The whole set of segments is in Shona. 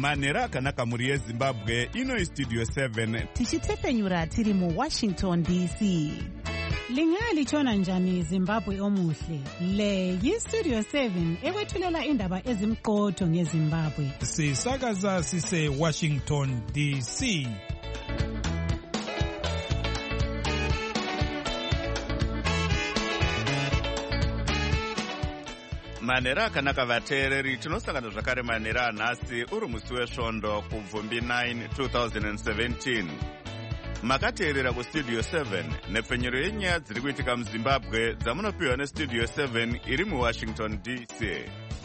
manhero akanaka mhuri yezimbabwe. Ino Studio 7 tichitepfenyura tiri muWashington DC. Lingalitshona njani Zimbabwe omuhle? Le yiStudio 7 ekwethulela indaba ezimqotho ngeZimbabwe. Sisakaza sise Washington DC. manhero akanaka vateereri, tinosangana zvakare manhero anhasi uri musi wesvondo kubvumbi 9 2017. makateerera kustudio 7 nepfenyero yenyaya dziri kuitika muzimbabwe dzamunopiwa nestudio 7 iri muwashington DC.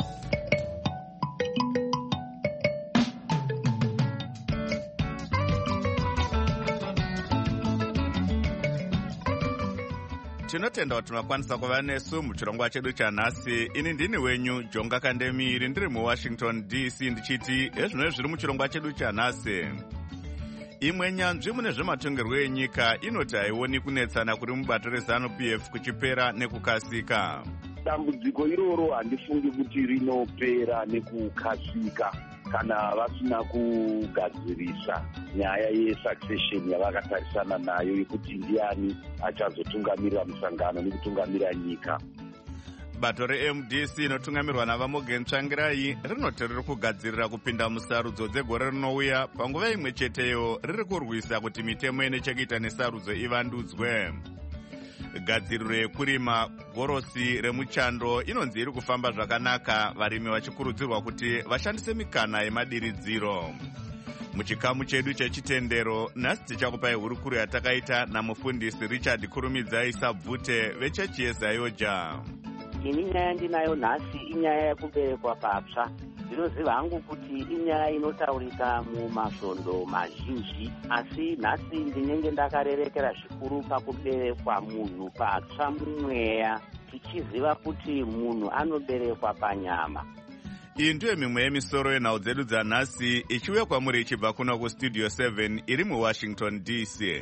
tinotenda kuti makwanisa kuva nesu muchirongwa chedu chanhasi. Ini ndini wenyu Jonga Kandemiri, ndiri muwashington DC, ndichiti ezvino zviri muchirongwa chedu chanhasi. Imwe nyanzvi mune zvematongerwo enyika inoti haioni kunetsana kuri mubato reZANU-PF kuchipera nekukasika. Dambudziko iroro handifungi kuti rinopera nekukasika kana vasina kugadzirisa nyaya yesuccession yavakatarisana nayo yekuti ndiani achazotungamirira musangano nekutungamira nyika. Bato reMDC inotungamirwa naVamogen Tsvangirai rinoti riri kugadzirira kupinda musarudzo dzegore rinouya, panguva imwe cheteyo riri kurwisa kuti mitemo ine chekuita nesarudzo ivandudzwe. Gadziriro yekurima gorosi remuchando inonzi iri kufamba zvakanaka, varimi vachikurudzirwa kuti vashandise mikana yemadiridziro. Muchikamu chedu chechitendero nhasi tichakupai hurukuru yatakaita namufundisi Richard Kurumidzai Sabvute vechechi yeZayoja. Ini nyaya ndinayo nhasi inyaya yekuberekwa patsva. Ndinoziva hangu kuti inyaya inotaurika mumasvondo mazhinji, asi nhasi ndinenge ndakarerekera zvikuru pakuberekwa munhu patsva mumweya, tichiziva kuti munhu anoberekwa panyama. Iyi ndiyo mimwe yemisoro yenhau dzedu dzanhasi, ichiuya kwamuri ichibva kuno kustudio 7 iri muwashington DC.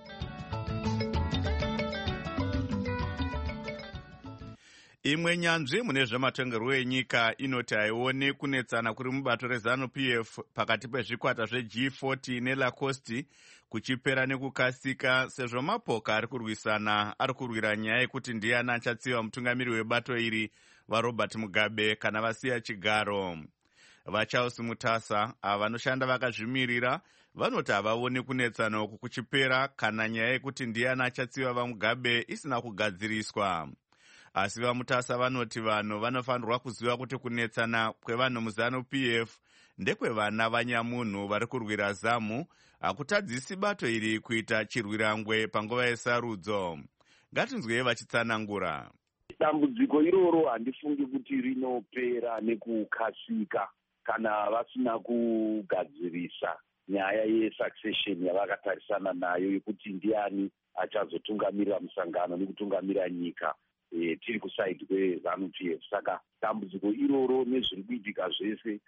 Imwe nyanzvi mune zvematongerwo enyika inoti haioni kunetsana kuri mubato reZANU-PF pakati pezvikwata zveG40 neLacoste kuchipera nekukasika, sezvo mapoka ari kurwisana ari kurwira nyaya yekuti ndiani achatsiva mutungamiri webato iri, vaRobert Mugabe kana vasiya chigaro. VaCharles Mutasa ava vanoshanda vakazvimirira vanoti havaoni kunetsana uku kuchipera kana nyaya yekuti ndiani achatsiva vaMugabe isina kugadziriswa. Asi vaMutasa vanoti vanhu vanofanirwa kuziva kuti kunetsana kwevanhu muZANU-PF ndekwevana vanyamunhu vari kurwira zamu, hakutadzisi bato iri kuita chirwirangwe panguva yesarudzo. Ngatinzwei vachitsanangura. Dambudziko iroro handifungi kuti rinopera nekukasika kana vasina kugadzirisa nyaya yesuccession yavakatarisana nayo yekuti ndiani achazotungamirira musangano nekutungamira nyika. Tiri kusaidi kweZANU-PF. Saka dambudziko iroro nezviri kuitika zvese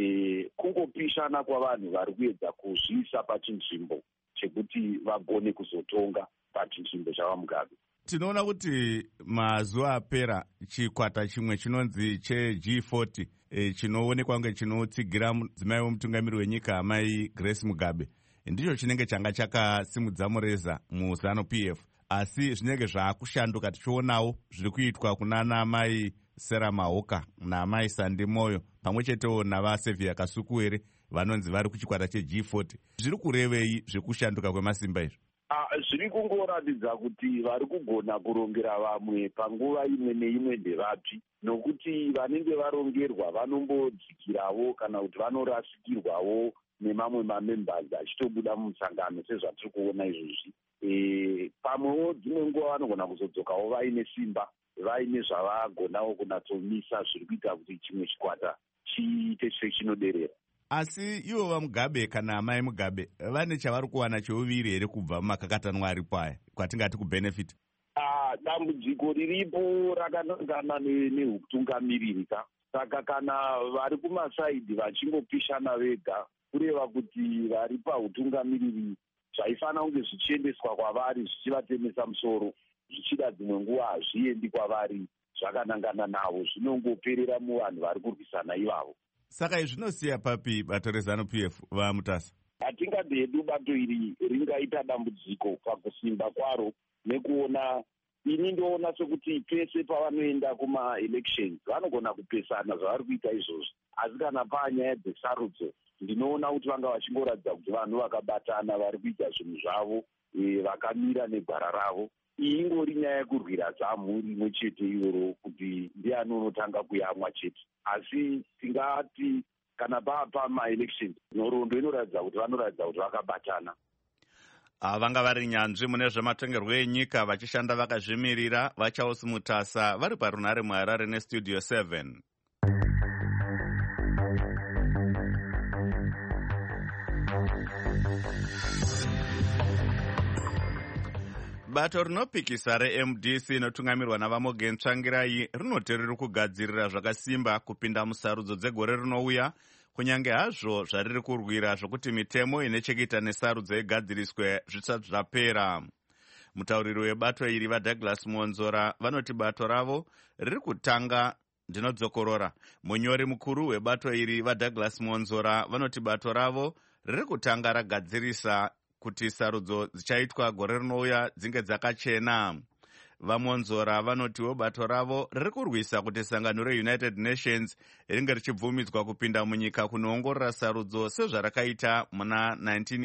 kungopishana kwavanhu vari kuedza kuzviisa pachinzvimbo chekuti vagone kuzotonga pachinzvimbo chavaMugabe. Tinoona kuti mazuva apera chikwata chimwe chinonzi cheG40 chinoonekwa kunge chinotsigira mudzimai wemutungamiri wenyika amai Grace Mugabe ndicho chinenge changa chakasimudza mureza muZANU-PF. Asi zvinenge zvaakushanduka tichionawo zviri kuitwa kunana amai Sarah Mahoka naamai Sandi Moyo pamwe chetewo navaSevia Kasukuwere vanonzi vari kuchikwata cheG40. Zviri kurevei zvekushanduka kwemasimba izvo? Zviri kungoratidza kuti vari kugona kurongera vamwe panguva imwe neimwe ndevapi, nokuti vanenge varongerwa vanombodzikirawo kana kuti vanorasikirwawo nemamwe mamembers achitobuda mumusangano sezvatiri kuona izvozvi. Pamwewo dzimwe nguva vanogona kuzodzokawo vaine simba, vaine zvavagonawo kunatsomisa zviri kuita kuti chimwe chikwata chiite chinoderera. Asi ivo vaMugabe kana amai Mugabe vane chavari kuwana cheuviri here kubva mumakakatanwa aripo aya kwatingati kubenefit? Dambudziko riripo rakanangana neutungamiriri. Saka kana vari kumasaidhi vachingopishana vega, kureva kuti vari pautungamiriri zvaifanira kunge zvichiendeswa kwavari zvichivatemesa musoro, zvichida dzimwe nguva hazviendi kwavari zvakanangana navo, zvinongoperera muvanhu vari kurwisana ivavo. Saka izvinosiya papi bato reZANU-PF vaMutasa? Hatingadi hedu bato iri ringaita dambudziko pakusimba kwaro, nekuona ini ndoona sekuti pese pavanoenda kuma-elections vanogona kupesana zvavari kuita izvozvo, asi kana panyaya dzesarudzo ndinoona kuti vanga vachingoratidza kuti vanhu vakabatana vari kuita zvinhu zvavo, vakamira negwara ravo. Iyi ingori nyaya yekurwira zamu rimwe chete iroro, kuti ndiani unotanga kuyamwa chete. Asi tingati kana pama-elections nhoroondo inoratidza kuti vanoratidza kuti vakabatana. Vanga vari nyanzvi mune zvematongerwo enyika vachishanda vakazvimirira vaCharles Mutasa vari parunhare muHarare neStudio 7. Bato rinopikisa reMDC inotungamirwa navaMorgan Tsvangirai rinoti riri kugadzirira zvakasimba kupinda musarudzo dzegore rinouya, kunyange hazvo zvariri kurwira zvokuti mitemo ine chekuita nesarudzo igadziriswe zvisati zvapera. Mutauriri webato iri vaDouglas Monzora vanoti bato ravo riri kutanga ndinodzokorora. Munyori mukuru webato iri vaDouglas Monzora vanoti bato ravo riri kutanga ragadzirisa kuti sarudzo dzichaitwa gore rinouya dzinge dzakachena. VaMonzora vanotiwo bato ravo riri kurwisa kuti sangano reUnited Nations ringe richibvumidzwa kupinda munyika kunoongorora sarudzo sezvarakaita muna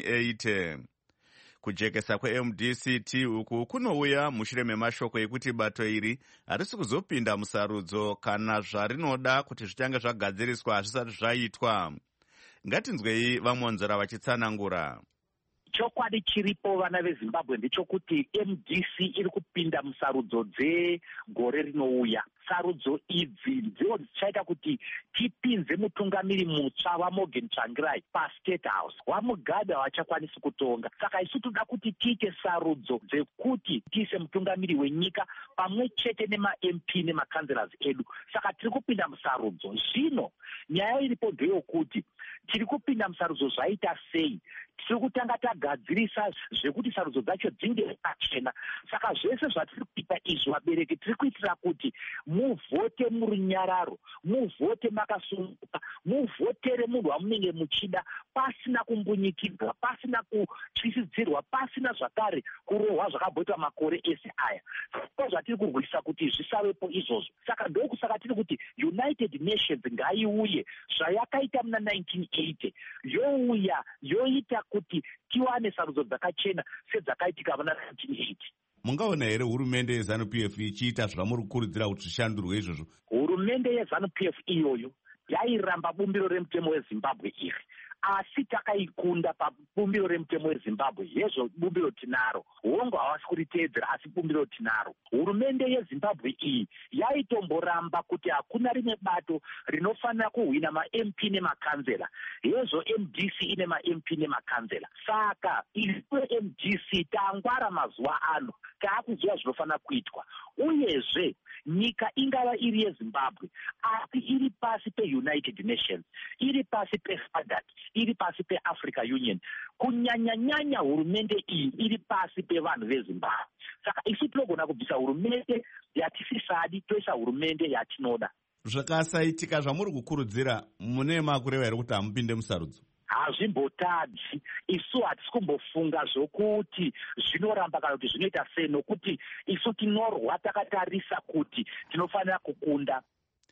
1980. Kujekesa kweMDCT uku kunouya mushure memashoko ekuti bato iri harisi kuzopinda musarudzo kana zvarinoda kuti zvichange zvagadziriswa zvisati zvaitwa. Ngatinzwei vaMonzora vachitsanangura. Chokwadi chiripo vana veZimbabwe ndechokuti MDC iri kupinda musarudzo dzegore rinouya. Sarudzo idzi ndidzo dzichaita kuti tipinze mutungamiri mutsva waMorgan Tsvangirai paState House. WaMugabe havachakwanisi kutonga. Saka isu toda kuti tiite sarudzo dzekuti tiise mutungamiri wenyika pamwe chete nema-MP nemakanzerazi edu. Saka tiri kupinda musarudzo. Zvino nyaya iripo ndeyokuti tiri kupinda musarudzo zvaita sei? Tiri kutanga tagadzirisa zvekuti sarudzo dzacho dzinge dzakachena. Saka zvese zvatiri kuita izvi vabereki tiri kuitira kuti muvhote murunyararo, muvhote makasununguka, muvhotere munhu wamunenge muchida pasina kumbunyikirwa, pasina kutyisidzirwa, pasina zvakare kurohwa zvakabhoitwa makore ese aya. Saka zvatiri kurwisa kuti zvisavepo izvozvo. Saka ndokusaka tiri kuti United Nations ngaiuye zvayakaita muna 1980 youya yoita kuti tiwane sarudzo dzakachena sedzakaitika muna 1980. Mungaona here hurumende yeZANU-PF ichiita zvamuri kukurudzira kuti zvishandurwe izvozvo? Hurumende yeZANU-PF iyoyo yairamba bumbiro remutemo weZimbabwe iri, asi takaikunda pabumbiro remutemo weZimbabwe. Hezvo bumbiro tinaro, hongu havasi kuriteedzera, asi bumbiro tinaro. Hurumende yeZimbabwe iyi yaitomboramba kuti hakuna rimwe bato rinofanira kuhwina ma-MP nemakanzera. Hezvo MDC ine ma-MP nemakanzera. Saka iwe MDC tangwara mazuva ano, taakuziva zvinofanira kuitwa. Uyezve nyika ingava iri yeZimbabwe asi iri pasi peUnited Nations, iri pasi peSADC, iri pasi peAfrica Union. Kunyanya-nyanya hurumende iyi iri pasi pevanhu veZimbabwe. Saka isu tinogona kubvisa hurumende yatisisadi toisa hurumende yatinoda. Zvakasaitika zvamuri kukurudzira mune makureva here kuti hamupinde musarudzo? Hazvimbotadzi. Isu hatisi kumbofunga zvokuti zvinoramba kana kuti zvinoita sei, nokuti isu tinorwa takatarisa kuti tinofanira kukunda.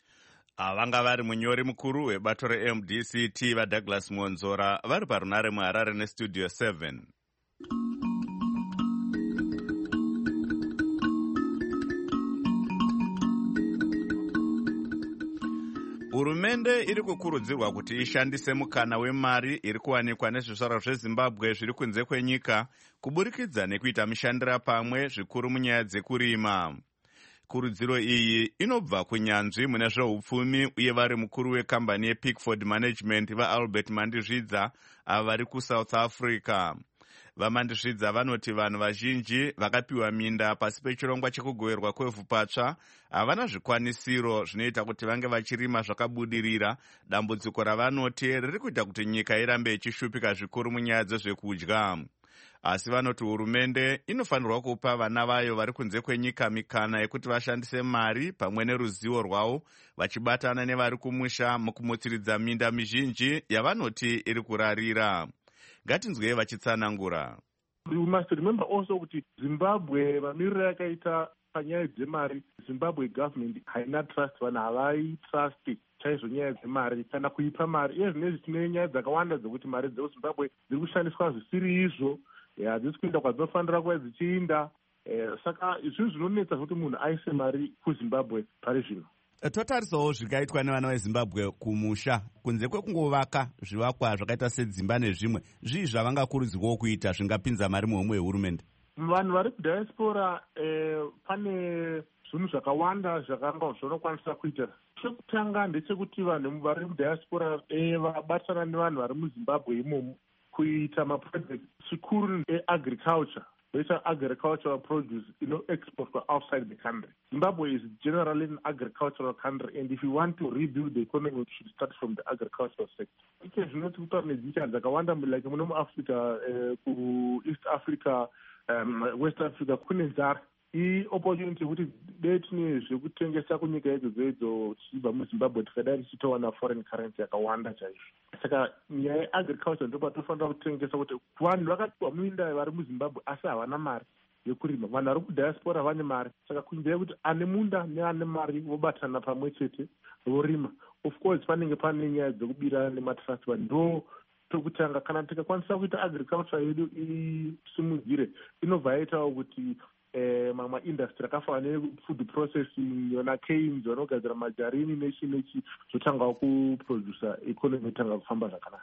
Vanga vari munyori mukuru webato reMDCT vaDouglas Monzora vari parunhare muHarare neStudio 7. Hurumende iri kukurudzirwa kuti ishandise mukana wemari iri kuwanikwa nezvizvarwa zveZimbabwe zviri kunze kwenyika kuburikidza nekuita mishandira pamwe zvikuru munyaya dzekurima. Kurudziro iyi inobva kunyanzvi mune zveupfumi uye vari mukuru wekambani yePickford Management vaAlbert Mandizvidza ava vari kuSouth Africa. VaMandizvidza vanoti vanhu vazhinji vakapiwa minda pasi pechirongwa chekugoverwa kwevhu patsva havana zvikwanisiro zvinoita kuti vange vachirima zvakabudirira, dambudziko ravanoti riri kuita kuti nyika irambe ichishupika zvikuru munyaya dzezvekudya. asi vanoti hurumende inofanirwa kupa vana vayo vari kunze kwenyika mikana yekuti vashandise mari pamwe neruzivo rwavo vachibatana nevari kumusha mukumutsiridza minda mizhinji yavanoti iri kurarira. Ngatinzwei vachitsanangura. We must remember also kuti Zimbabwe vamiriro yakaita panyaya dzemari, Zimbabwe government haina trust, vanhu havai trust chaizvo nyaya dzemari kana kuipa mari. Iye zvinezvi tine nyaya dzakawanda dzekuti mari dzezimbabwe dziri kushandiswa zvisiri izvo, hadzisi kuenda kwadzinofanira kuva dzichiinda. Saka izvi zvinonetsa kuti munhu aise mari kuzimbabwe pari zvino. Totarisawo zvikaitwa nevana vezimbabwe kumusha, kunze kwekungovaka zvivakwa zvakaita sedzimba nezvimwe, zvii zvavangakurudzirwawo kuita zvingapinza mari muhomwe yehurumende? Vanhu vari kudiaspora pane zvinhu zvakawanda zvavanokwanisa kuita. Chekutanga ndechekuti vanhu vari mudiaspora vabatana nevanhu vari muzimbabwe imomo kuita maproject zvikuru eagriculture, voita agricultural produce exported outside the country. Zimbabwe is generally an agricultural country, and if you want to rebuild the economy, we should start from the agricultural sector. Ike zvinoti kutaura nedzika dzakawanda like muno muAfrica, kuEast Africa, West Africa kune nzara. Opportunity kuti dei tine zvekutengesa kunyika idzodzo tichibva muzimbabwe tikadai tichitowana foreign currency yakawanda chaizvo. Saka nyaya yeagriculture ndipo patinofanira kutengesa kuti vanhu vakatiwa muinda vari muzimbabwe asi havana mari yekurima. Vanhu vari kudiaspora vane mari, saka kunzira kuti ane munda neane mari vobatana pamwe chete vorima. Of course panenge pane nyaya dzokubirana nematrust, ndo pekutanga kana tikakwanisa kuita agriculture yedu isimudzire inobva yaitawo kuti mamwe industry akafanana nefood processing, yona canes vanogadzira majarini nechi zvotangawo kuproducer economy itanga kufamba zvakanaka.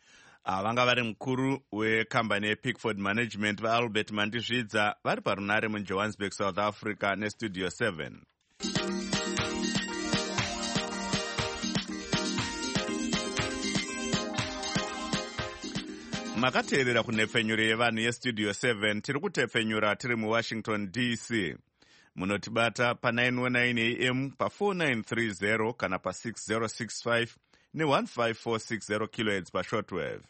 Vanga vari mukuru wekambani yePickford Management vaAlbert Mandizvidza vari parunare muJohannesburg, South Africa neStudio 7. Makateerera kunhepfenyuro yevanhu yeStudio 7. Tiri kutepfenyura tiri muWashington DC. Munotibata pa919 AM pa4930 kana pa6065 ne15460 kHz pashortwave.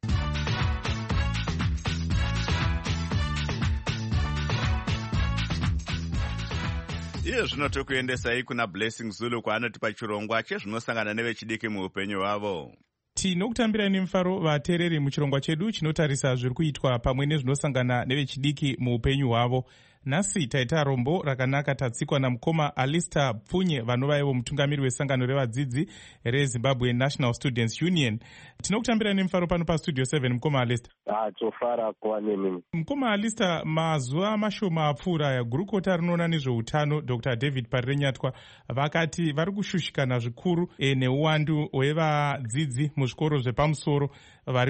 Iye zvino tokuendesai kuna Blessing Zulu kwaanoti pachirongwa chezvinosangana nevechidiki muupenyu hwavo. Tinokutambira nemufaro vateereri muchirongwa chedu chinotarisa zviri kuitwa pamwe nezvinosangana nevechidiki muupenyu hwavo. Nhasi taita rombo rakanaka tatsikwa namukoma Alistair Pfunye vanovaivo mutungamiri wesangano revadzidzi reZimbabwe National Students Union. Tinokutambira nemufaro pano paStudio 7 mukoma Alistair. Tofara kuva nemi. Mukoma Alistair, mazuva mashoma apfuura gurukota rinoona nezveutano Dr. David Parirenyatwa vakati vari kushushikana zvikuru neuwandu hwevadzidzi muzvikoro zvepamusoro vari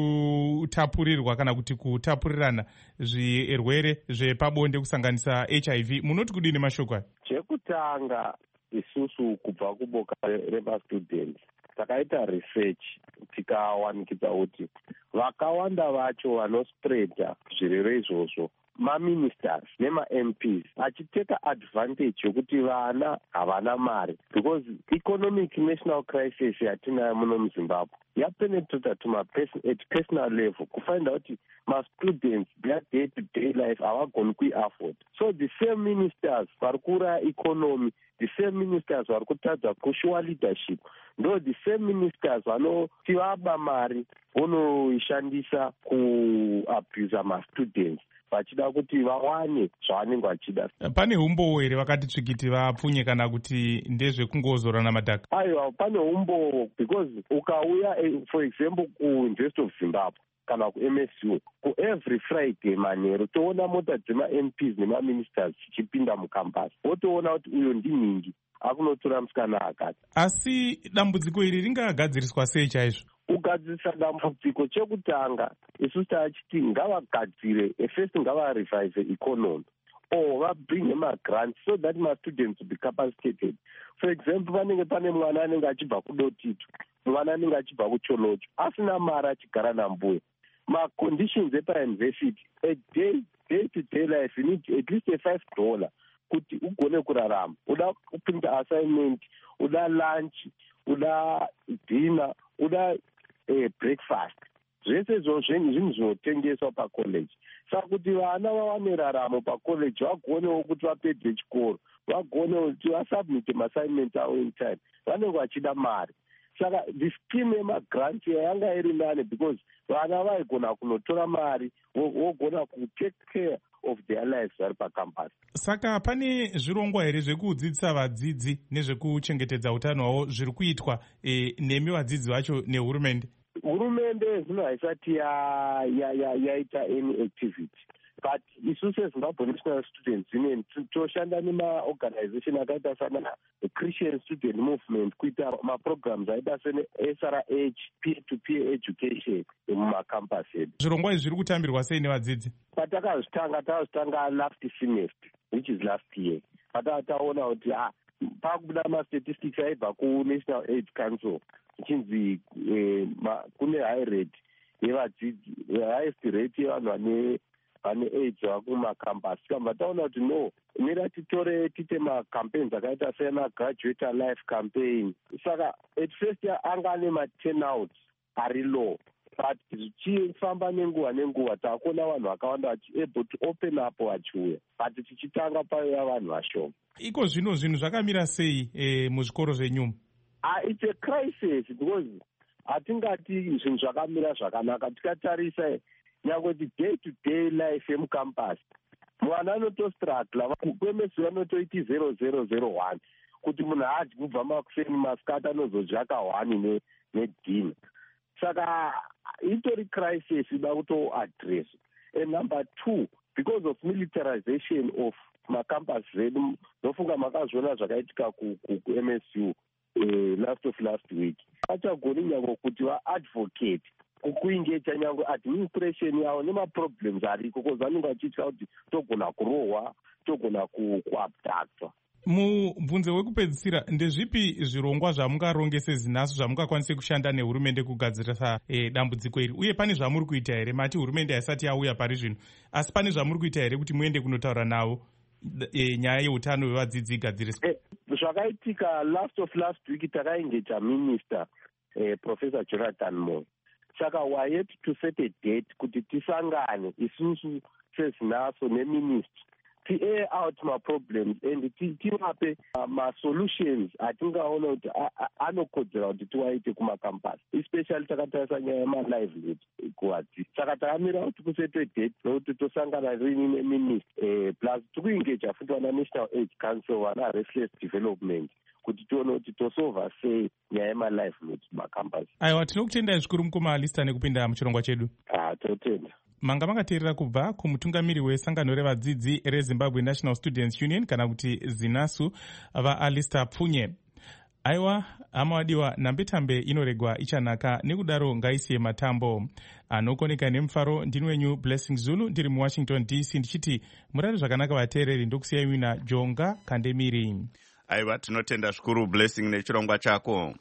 kutapurirwa kana kuti kutapurirana zvirwere zvepabonde kusanganisa HIV. Munoti kudini mashoko aya? Chekutanga isusu kubva kuboka remastudents takaita research tikawanikidza kuti vakawanda vacho vanospreada zvirwere izvozvo maministers nemaMPs achiteka advantage yokuti vana havana mari, because economic national crisis yatinayo muno muZimbabwe yapenetrata at personal level kufind kuti mastudents their day to day life havagoni kuiafford. So the same ministers vari kuuraya economy, the same ministers vari kutadza kushowa leadership, ndo the same ministers vanoti vaba mari vonoishandisa kuabhusa mastudents vachida kuti vawane zvavanenge vachida. Pane umbowo here vakati tsvikiti vapfunye kana kuti ndezvekungozorana madhaka? Aiwa, pane umbowo, because ukauya for example kuUniversity of Zimbabwe kana kuMSU kuevery Friday manheru toona mota dzemaMPs nemaministers chichipinda mucampus, wotoona kuti uyo ndinhingi akunotora musikana akati. Asi dambudziko iri ringagadziriswa sei chaizvo? Kugadzirisa dambudziko chekutanga isusu taachiti ngavagadzire first, ngavarevive economy or vabringe magrants so that mastudents will be capacitated. For example, vanenge pane mwana anenge achibva kuDotitu, mwana anenge achibva kuCholocho asina mari achigara nambuya. Maconditions epauniversity a day to day life you need at least $5 kuti ugone kurarama. Uda kupinda assignment, uda lunch, uda dinner, uda breakfast. Zvese izvozvo zvinhu zvinotengeswa pacollege. saka kuti vana vawane raramo pacollege, vagonewo kuti vapedze chikoro, vagonewo kuti vasubmite maassignment avo in time, vanenge vachida mari. Saka the scheme yemagrant yanga iri nane because vana vaigona kunotora mari vogona kutake care of their lives vari pacampus. Saka pane zvirongwa here zvekudzidzisa vadzidzi nezvekuchengetedza utano hwavo zviri kuitwa nemi vadzidzi vacho nehurumende? Hurumende zvino haisati yaita any activity, but isusu seZimbabwe National Students Union toshanda nemaorganization akaita sana Christian Student Movement kuita maprograms aita sene SRH, peer-to-peer education mumacampus edu. Zvirongwa izvi zviri kutambirwa sei nevadzidzi? Takazvitanga last semester, which is last year. Taona kuti pakubuda mastatistics aibva kuNational AIDS Council ichinzi kune high rate yevadzidzi, highest rate yevanhu vane AIDS vakumacampus. Kamba taona kuti no, mira tite macampaigns akaita sena graduate life campaign. Saka at first anga ane ma-turnout ari low, but zvichifamba nenguva takuona vanhu vakawanda vachiable to open up vachiuya, but tichitanga paya vanhu vashoma. Iko zvino zvinhu zvakamira sei muzvikoro zvenyumo? It's a crisis because hatingati zvinhu zvakamira zvakanaka. Tikatarisa nyangwe day to day life yemucampus, mwana anotostrugla, kwemesi vanotoiti 0001 kuti munhu haadyi kubva makuseni, masikati anozodya ka1 nedina. Saka itori crisis ida kutoaddress. And number 2, because of militarization of macampus zvedu, ndofunga makazviona zvakaitika ku-MSU last week. Vachagoni nyange kuti vaadvocate kukuingecha nyange administration yavo nemaproblems ariko, because vanenge vachitya kuti togona kurohwa, togona kuabductwa. Mubvunzo wekupedzisira, ndezvipi zvirongwa zvamungaronge seZinasu zvamungakwanise kushanda nehurumende kugadzirisa dambudziko iri, uye pane zvamuri kuita here? Mati hurumende haisati yauya pari zvino, asi pane zvamuri kuita here kuti muende kunotaura navo nyaya yeutano hwevadzidzi igadziriswa? Zvakaitika last week takaingecha minister Professor Jonathan Moyo. Saka we had to set a date kuti tisangane isusu seZinasu neministry, ti-air out ma-problems and tivape ma-solutions atingaona kuti anokodzera kuti tiwaite kumacampus, especially takatarisa nyaya yema-livelihood kuwadzidzi. Saka takamira kuti kusetwe date nokuti tosangana rini neministry, plus tikuingeja futi vana National AIDS Council, vana Restless Development, kuti tione kuti tosova sei nyaya yema-livelihood kumacampus. Aiwa, tinokutendai zvikuru mukoma Alistair nekupinda muchirongwa chedu. Totenda. Manga makateerera kubva kumutungamiri wesangano revadzidzi reZimbabwe National Students Union kana kuti ZINASU, vaAlistair Pfunye. Aiwa, hama wadiwa, nambetambe inoregwa ichanaka, nekudaro ngaisiye matambo. Anokoneka nemufaro, ndini wenyu Blessing Zulu, ndiri muWashington DC, ndichiti murari zvakanaka vateereri, ndokusiyai wina Jonga Kandemiri. Aiwa, tinotenda zvikuru Blessing nechirongwa chako.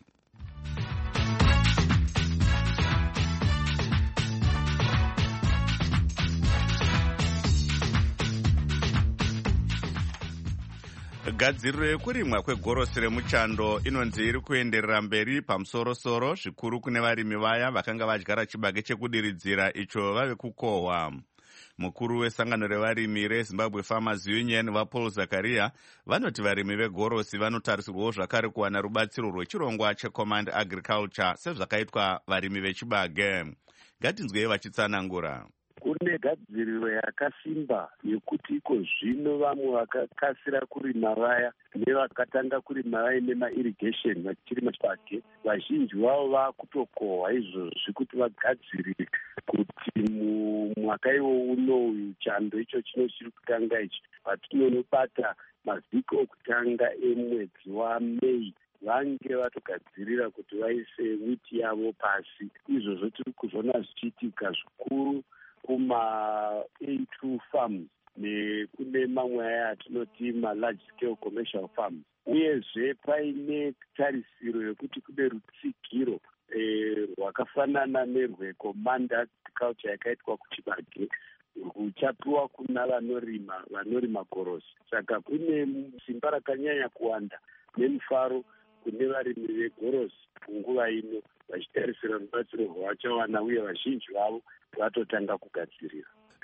Gadziriro yekurimwa kwegorosi remuchando inonzi iri kuenderera mberi pamusorosoro, zvikuru kune varimi vaya vakanga vadyara chibage chekudiridzira icho vave kukohwa. Mukuru wesangano revarimi reZimbabwe Farmers Union vaPaul Zakaria vanoti varimi vegorosi vanotarisirwawo zvakare kuwana rubatsiro rwechirongwa cheCommand Agriculture sezvakaitwa varimi vechibage. Ngatinzwei vachitsanangura. Kune gadziriro yakasimba yekuti iko zvino vamwe vakakasira kurima vaya nevakatanga kurima vaine mairrigation vachirima chibage, vazhinji vavo vakutokohwa izvozvi kuti vagadzirire kuti mwaka iwo uno chando icho chino chiri kutanga ichi patinonobata mavhiki okutanga emwedzi waMei vange vatogadzirira kuti vaise witi yavo pasi. Izvozvo tiri kuzona zvichiitika zvikuru kuma-A2 farms nekune mamwe aya atinoti ma-large scale commercial farms. Uyezve paine tarisiro yekuti kune rutsigiro rwakafanana nerweCommand Agriculture yakaitwa kuchibage ruchapiwa kuna vanorima gorosi. Saka kune simba rakanyanya kuwanda nemufaro kune varimi vegorosi kunguva ino vachitarisira rubatsiro rwachawana, uye vazhinji vavo vatotanga kugadzirira.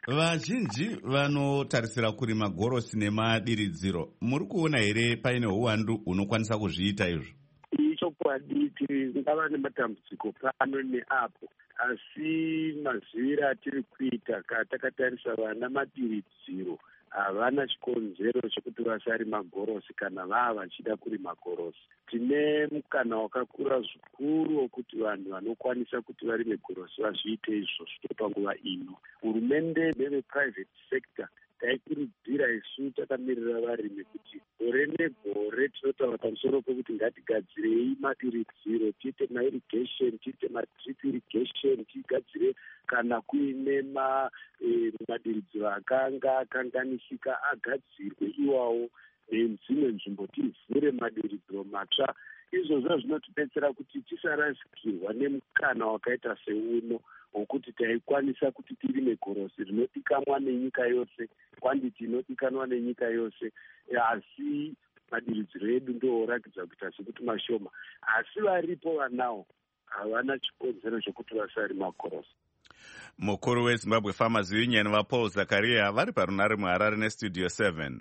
Vazhinji vanotarisira kurima gorosi nemadiridziro. Muri kuona here paine uwandu unokwanisa kuzviita izvo? Ichokwadi tingava nematambudziko pano neapo, asi maziviro atiri kuita katakatarisa vana madiridziro havana chikonzero chekuti vasarima gorosi kana vava vachida kurima gorosi. Tine mukana wakakura zvikuru wokuti vanhu vanokwanisa kuti varime gorosi vazviite izvozvo panguva ino. Hurumende neveprivate sector taikurudzira isu takamirira varimi kuti gore negore tinotaura pamusoro pekuti ngatigadzirei madiridziro, tiite mairrigation, tiite madrip irrigation, tigadzire kana kuine madiridziro akanga akanganisika agadzirwe iwawo nedzimwe nzvimbo tivhure madiridziro matsva. Izvozvo zvinotidetsera kuti tisarasikirwa nemukana wakaita seuno wokuti taikwanisa kuti tirime gorosi rinodikanwa nenyika yose, kwanditi inodikanwa nenyika yose, asi madiridziro edu ndoratidza kuita sekuti mashoma, asi varipo vanawo havana chikonzero chokuti vasarima gorosi. Mukuru weZimbabwe Farmers Union vaPaul Zakaria vari parunare muHarare neStudio 7.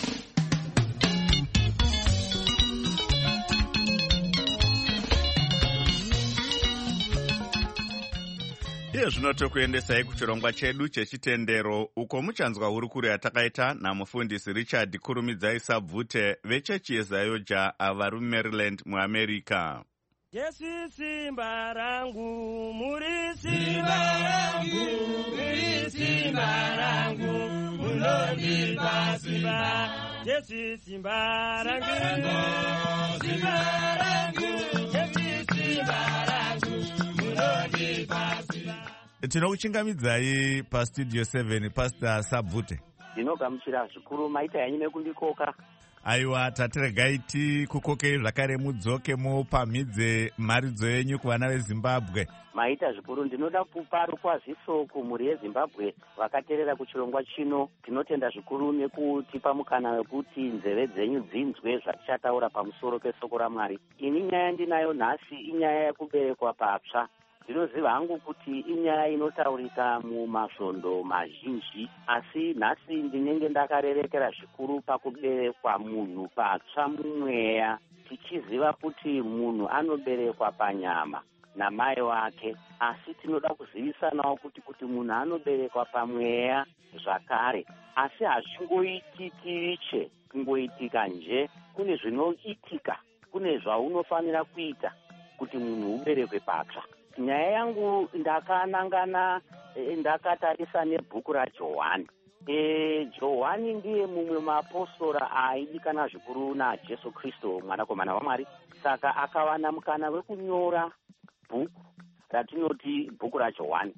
Iye zvino tokuendesai kuchirongwa chedu chechitendero, uko muchanzwa hurukuri yatakaita namufundisi Richard Kurumidzai Sabvute vechechi yeZayoja vari muMaryland muAmerica. Jesu simba rangu, muri simba rangu, muri simba rangu, munondipa simba. Jesu simba rangu, simba rangu, Jesu simba rangu, munondipa simba. Tinokuchingamidzai paStudio 7 Pastor Sabvute. Ndinogamuchira zvikuru maita yanyu nekundikoka. Aiwa, tatiregai tikukokei zvakare mudzoke mupamhidze mharidzo yenyu kuvana veZimbabwe. Maita zvikuru, ndinoda kupa rukwaziso kumhuri yeZimbabwe vakateerera kuchirongwa chino. Tinotenda zvikuru nekutipa mukana wekuti nzeve dzenyu dzinzwe zvatichataura pamusoro pesoko raMwari. Ini nyaya ndinayo nhasi inyaya yekuberekwa patsva. Ndinoziva hangu kuti inyaya inotaurika mumasvondo mazhinji, asi nhasi ndinenge ndakarerekera zvikuru pakuberekwa munhu patsva mumweya, tichiziva kuti munhu anoberekwa panyama namai wake, asi tinoda kuzivisanawo kuti munhu anoberekwa pamweya zvakare, asi hazvingoitiki kungoitika nje. Kune zvinoitika, kune zvaunofanira kuita kuti munhu uberekwe patsva. Nyaya yangu ndakanangana ndakatarisa nebhuku raJohani. Johani ndiye mumwe mapostora aidikana zvikuru naJesu Kristu mwanakomana waMwari, saka akawana mukana wekunyora bhuku ratinoti bhuku raJohani.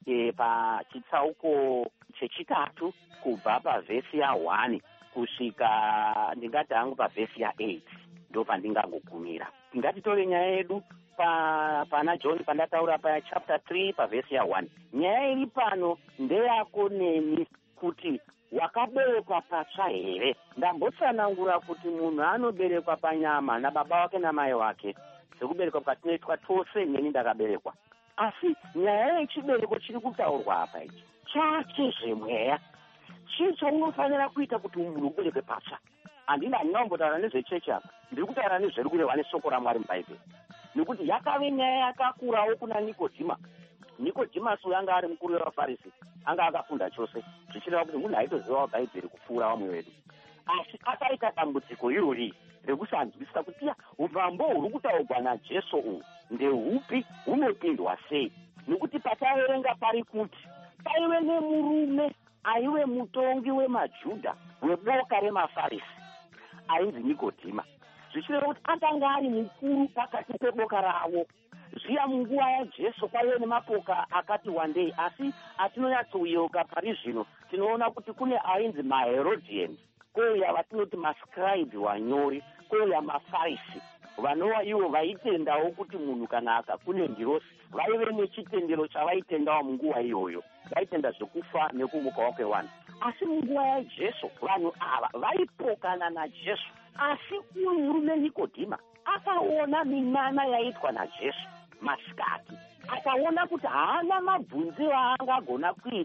Pachitsauko chechitatu kubva pavhesi ya1 kusvika ndingati hangu pavhesi ya8 ndo pandingangogumira. Ngatitore nyaya yedu pana John pandataura pa chapter 3 pavhesi ya1. Nyaya iri pano ndeyako nemi kuti wakaberekwa patsva here. Ndambotsanangura kuti munhu anoberekwa panyama nababa wake namai wake, sekuberekwa kwatinoitwa tose. Neni ndakaberekwa, asi nyaya yechibereko chiri kutaurwa apa ichi chachezvemweya, chicho unofanira kuita kuti munhu uberekwe patsva. Handina ndingambotaura nezvechechi apa, ndiri kutaura nezviri kurehwa nesoko raMwari muBhaibheri, nekuti yakave nyaya yakakurawo kuna Nikodhima. Nikodhimasi uyo anga ari mukuru wevaFarisi, anga akafunda chose, zvichireva kuti munhu aitozivawo Bhaibheri kupfuura vamwe vedu, asi akaita dambudziko irori rekusanzwisisa kuti umambo huri kutaurwa naJesu uhu ndehupi, hunopindwa sei, nekuti pataverenga pari kuti paive nemurume aive mutongi wemaJudha weboka remaFarisi ainzi Nikodhima, zvichireva kuti akanga ari mukuru pakati peboka ravo. Zviya munguva yaJesu kwaive nemapoka akati wandei, asi atinonyatsoyeuka pari zvino tinoona kuti kune ainzi maHerodhians, kouya vatinoti mascribe wanyori, kouya maFarisi, vanova ivo vaitendawo kuti munhu kana akakune ndirosi vaive nechitendero chavaitendawo munguva iyoyo, vaitenda zvekufa nekumuka kwevanhu. Asi munguva yaJesu vanhu ava vaipokana naJesu, asi uyu murume Nikodhima akaona minana yaitwa naJesu masikati, akaona kuti haana mabvunzi vaangagona kuita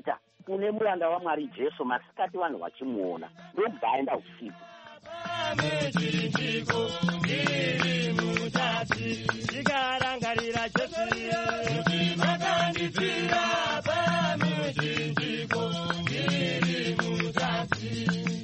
kune muranda waMwari Jesu masikati vanhu vachimuona ndobva aenda usiku. Mujinjiko ndiri mutati ndikarangarira Jesu makandifira pamujinjiko ndiri mutati.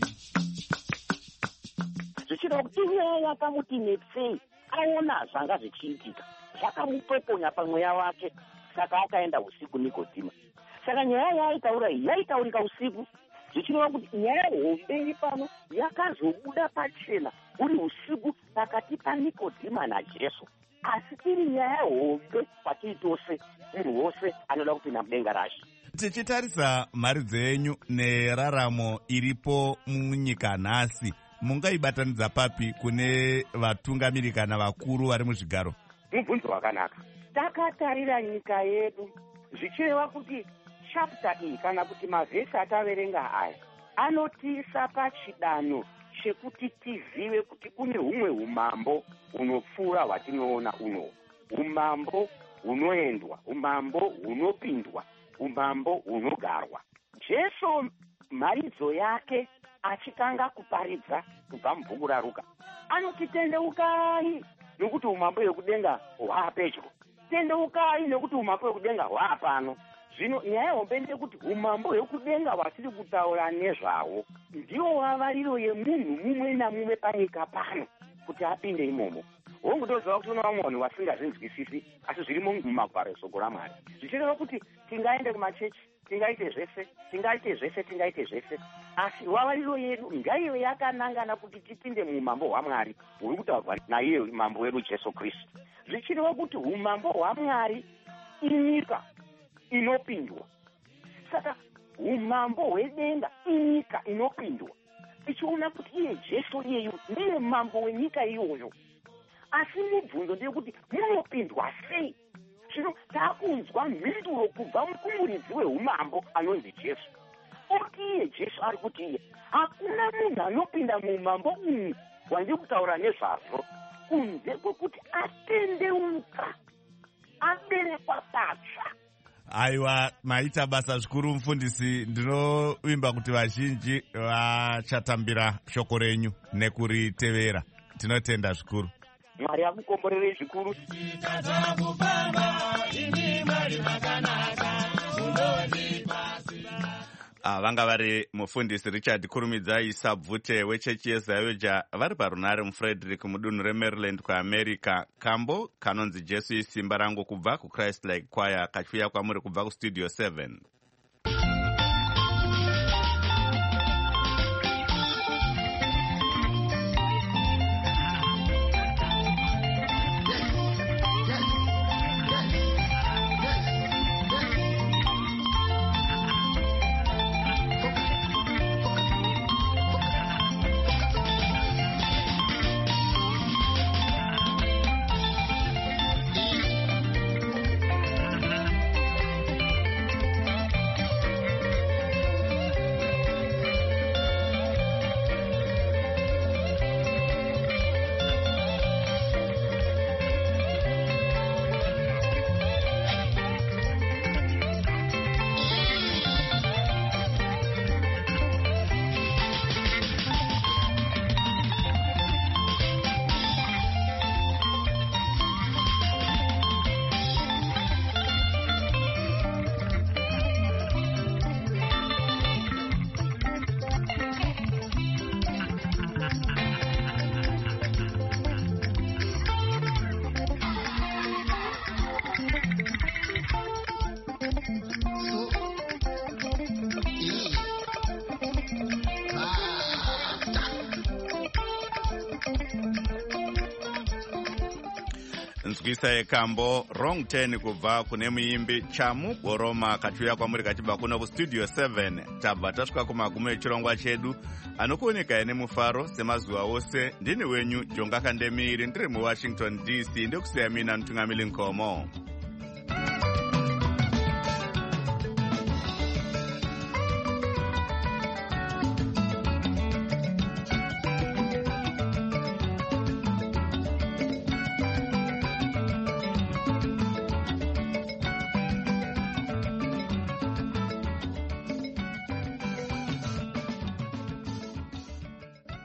Zvichida kuti iye yakamuti netsei aona zvanga zvichiitika zvakamupeponya pamweya wake, saka akaenda usiku Nikodhima. Saka nyaya yaitaura yaitaurika usiku, zvichireva kuti nyaya hombe iri pano yakazobuda pachena uri usiku pakati paNikodhima naJesu, asi iri nyaya hombe kwatiri tose, munhu wose anoda kupinda mudenga raShe. Tichitarisa mhari dzenyu neraramo iripo munyika nhasi, mungaibatanidza papi kune vatungamiri kana vakuru vari muzvigaro? Mubvunzo wakanaka. Takatarira nyika yedu, zvichireva kuti chapter iyi kana kuti mavhesi ataverenga aya anotiisa pachidanho chekuti tizive kuti kune humwe umambo hunopfuura hwatinoona uno, umambo hunoendwa, umambo hunopindwa, umambo hunogarwa. Jesu mharidzo yake achitanga kuparidza kubva mubhuku raRuka anoti tendeukai nokuti umambo hwekudenga hwaapedyo, tendeukai nokuti umambo hwekudenga hwaapano. Zvino nyaya hombe ndekuti umambo hwekudenga hwatiri kutaura nezvawo ndiwo vavariro yemunhu mumwe namumwe panyika pano kuti apinde imomo. Hongu ndoziva kuti una vamwe vanhu vasingazvinzwisisi, asi zvirimo mumagwaro esoko raMwari. Zvichireva kuti tingaende kumachechi, tingaite zvese, asi vavariro yedu ngaive yakanangana kuti tipinde muumambo hwaMwari huri kutaurwa naiye mambo wedu Jesu Kristu. Zvichireva kuti umambo hwaMwari inyika inopindwa. Saka umambo hwedenga inyika inopindwa, tichiona kuti iye Jesu iyeyu ndiye mambo wenyika iyoyo. Asi mubvunzo ndeyekuti munopindwa sei? Zvino takunzwa mhinduro kubva kumuridzi weumambo anonzi Jesu. Oti iye Jesu ari kuti iye hakuna munhu anopinda muumambo umu wandiri kutaura nezvazvo kunze kwekuti atendeuka, aberekwa patsva. Aiwa, maita basa zvikuru mufundisi. Ndinovimba kuti vazhinji vachatambira shoko renyu nekuritevera. Tinotenda zvikuru. Mwari akukomborere zvikuru. Vanga vari mufundisi Richard Kurumidzai Sabvute wechechi yeZayoja vari parunare muFrederick mudunhu reMaryland kuAmerica. Kambo kanonzi Jesu isimba rangu kubva kuChrist Like Choir kachiuya kwamuri kubva kustudio 7. Nzwisa yekambo wrong turn kubva kune muimbi Chamu Boroma kachiuya kwamuri kachibva kuno kustudio 7. Tabva tasvika kumagumo echirongwa chedu anokuoneka nemufaro semazuva ose. Ndini wenyu Jonga Kandemiri ndiri muWashington DC, ndokusiya mina Mutungamiri Nkomo.